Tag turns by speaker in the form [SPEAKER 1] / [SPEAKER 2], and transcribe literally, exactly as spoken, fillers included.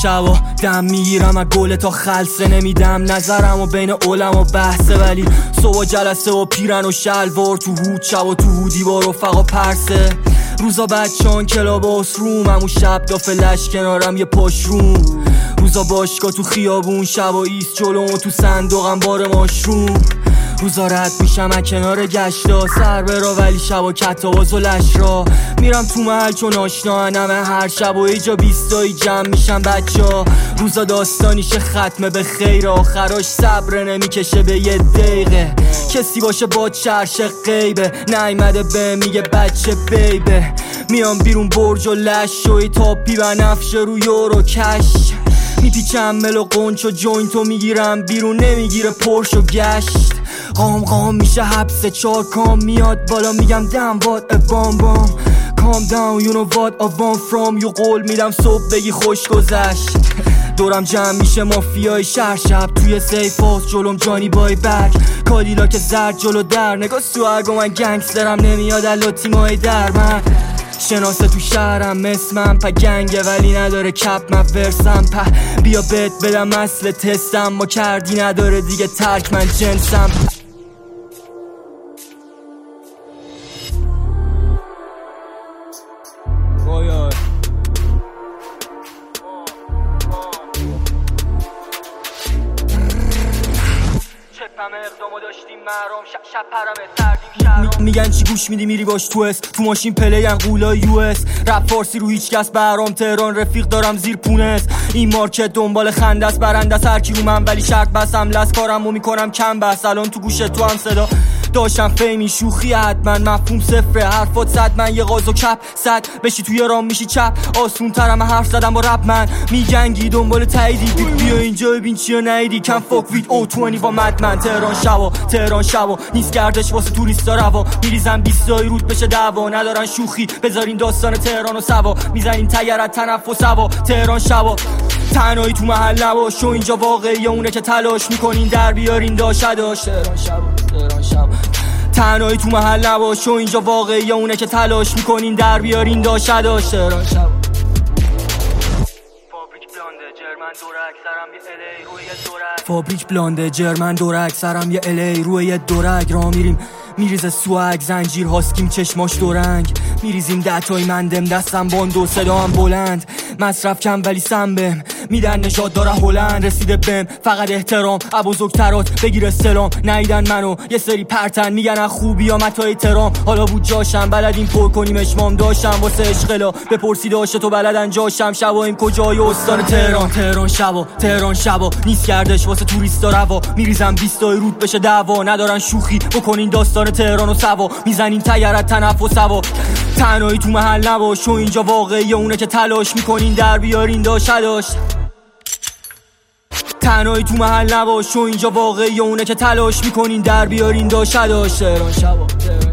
[SPEAKER 1] شبا دم میگیرم از گل تا خلصه نمیدم نظرم و بین علم و بحثه، ولی صبح جلسه و پیرن و شلوار تو هود شب و تو هودی با رفقا پرسه. روزا بچه‌ان کلاب اسروم، همون شب دا فلش کنارم یه پاشروم. روزا باشگاه تو خیابون، شب و ایست جلوم و تو صندوقم بار ماشروم. روزا رد میشم از کنار گشتا سر برا، ولی شب و کتاواز و لش را میرم تو محل چون آشنا همه هر شب و ایجا بیستایی جمع میشم بچه ها. روزا داستانیشه ختمه به خیر، آخراش صبر نمیکشه به یه دقیقه. کسی باشه با چرش غیبه نیمده به میگه بچه بیبه. میام بیرون برج و لش شوی تاپی و نفشه رو یورو کش. میپیچم مل و قنچ و جوینتو میگیرم بیرون نمیگیره پرش و گشت. قام قام میشه حبس چار کام میاد بالا میگم دم وات ا بام بام. Calm down you know what I want from you. قول میدم صبح بگی خوش گذشت. دورم جمع میشه مافیای شهر شب توی سیف هاوس جلوم جانی بای بک. کادیلا که زرد جلو در نگاه سوارگو من گنگسترم نمیاد الا تیمای در من. شناسه تو شهرم اسمم پا گنگه ولی نداره کپ من ورسم په. بیا بهت بدم اصل تستم ما کردی نداره دیگه ترک من جنسم. میگن چی گوش میدی میری باش تو اس تو ماشین پلین قولای یو اس. رپ فارسی رو هیچ کس برام تهران رفیق دارم زیر پونس. این مارکت دنبال خنده است برنده است هر کی رو من، ولی شرط بسم لس کارمو میکنم کم بس. الان تو گوشت تو هم صدا داشتم فیمی شوخی حتما مفهوم صفره حرفات صد من یه غاز و کپ صد بشی توی رام میشی چپ. آسون ترم حرف زدم با رپ من میجنگی دنبال تاییدی. بیا اینجا ببین چیا نیدی کم فاک وید او بیست با مدمن. تهران شبا تهران شبا نیست گردش واسه توریستا روا. میریزم بیستای رود بشه دعوا ندارن شوخی بذارین داستان تهران و سوا. میزنین تگرت تنفس هوا. تهران شبا تنهایی تو محل نباش و اینجا واقعیه اونه که تلاش میکنین در بیارین داشت داشت. تهران شبا تهران شبا تنهایی تو محل نباش و اینجا واقعیه اونه که تلاش میکنین در بیارین داشت داشت. تهران شبا فابریک بلانده جرمن دورک سرم یه الی روی یه دورک. را میریم میریزه سوگ زنجیر هاسکیم چشماش دورنگ. میریزیم دتای مندم دستم باند و صدا هم بلند. مصرف کم ولی سم بهم میدن نشاد داره هلند. رسیده بهم فقط احترام ابوزکترات بگیر سلام. نیدن منو یه سری پرتن میگن از خوبی یا متا احترام. حالا بود جاشم بلدیم پر کنیم اشمام داشتم واسه عشقلا بپرسی داشته تو بلدن جاشم. شبایم کجای استان تهران. تهران شبا تهران شبا نیست گردش واسه توریستا روا. میریزم بیستای رود بشه دعوا ندارن شوخی بکنین داستان تهران و سوا. میزنین تگرت تنفس هوا. تنهایی تو محل نباش و اینجا واقعیه اونه که تلاش میکنین در بیارین داشت داشت. تنهایی تو محل نباش و اینجا واقعیه اونه که تلاش میکنین در بیارین داشت داشت. تهران شبا